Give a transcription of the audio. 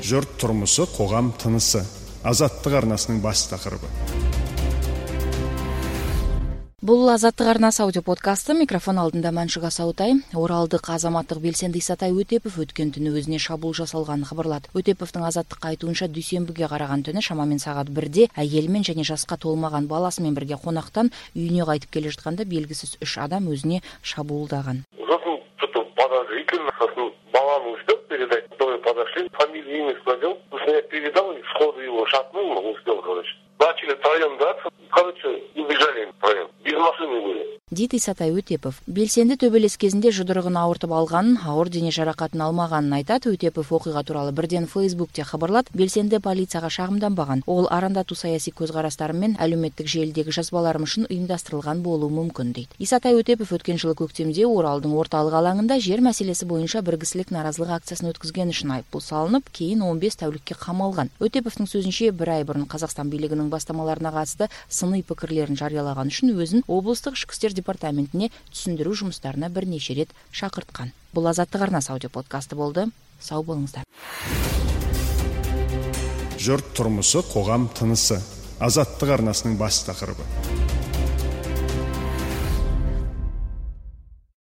Жұрт тұрмысы, қоғам тынысы. Азаттық арнасының бас тақырыбы. Бұл Азаттық арнасы аудио подкасты. Микрофон алдында Маншуга Саутай. Оралдық азаматтық белсенді Исатай Өтепов өткен түні өзіне шабуыл жасалғанын хабарлады. Өтеповтың азаттыққа айтуынша дүйсенбіге қараған түні шамамен сағат 1-де әйелімен және жасқа толмаған баласымен бірге қонақтан үйіне қайтып келе жатқанда белгісіз 3 адам өзіне шабуылдаған. Балану ждет передать, которые подошли, фамилию, имя складил, я передал и сходу его шатнул, но успел, Начали втроем драться, убежали втроем, без машины были. Дейді Исатай Өтепов. Белсенді төбелес кезінде жұдырығын ауыртып алғанын, ауыр дене жарақатын алмағанын айтады. Өтепов оқиға туралы бірден Фейсбукте хабарлады. Белсенді полицияға шағымданбаған. Ол арандату саяси көзқарастарым мен әлеуметтік желідегі жазбаларым үшін ұйымдастырылған болуы мүмкін дейді. Исатай Өтепов өткен жылы көктемде Оралдың орталық алаңында жер мәселесі бойынша біргісілік наразылық акциясын өткізген үшін айыппұл салынып, кейін 15 тәулікке қамалған. Өтеповтың сөзінше, 1 ай бұрын Қазақстан билігінің бастамаларына қатысты сыни пікірлерін жариялаған үшін өзін облыстық ішкі істер департаментіне түсіндіру жұмыстарына бірнеше рет шақыртқан. Бұл Азаттық арнасы аудио подкасты болды. Сау болыңыздар. Жұрт тұрмысы, қоғам тынысы. Азаттық арнасының бас тақырыбы.